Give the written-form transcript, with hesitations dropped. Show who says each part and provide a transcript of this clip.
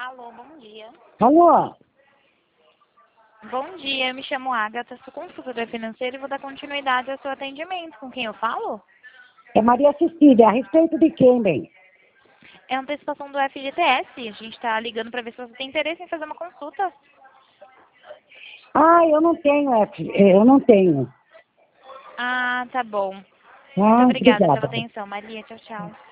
Speaker 1: Alô, bom dia.
Speaker 2: Alô?
Speaker 1: Bom dia, eu me chamo Agatha, sou consultora financeira e vou dar continuidade ao seu atendimento. Com quem eu falo?
Speaker 2: É Maria Cecília. A respeito de quem, bem?
Speaker 1: É a antecipação do FGTS. A gente está ligando para ver se você tem interesse em fazer uma consulta.
Speaker 2: Ah, eu não tenho, eu não tenho.
Speaker 1: Ah, tá bom. Muito
Speaker 2: Ah,
Speaker 1: obrigada pela
Speaker 2: obrigada.
Speaker 1: atenção, Maria. Tchau, tchau.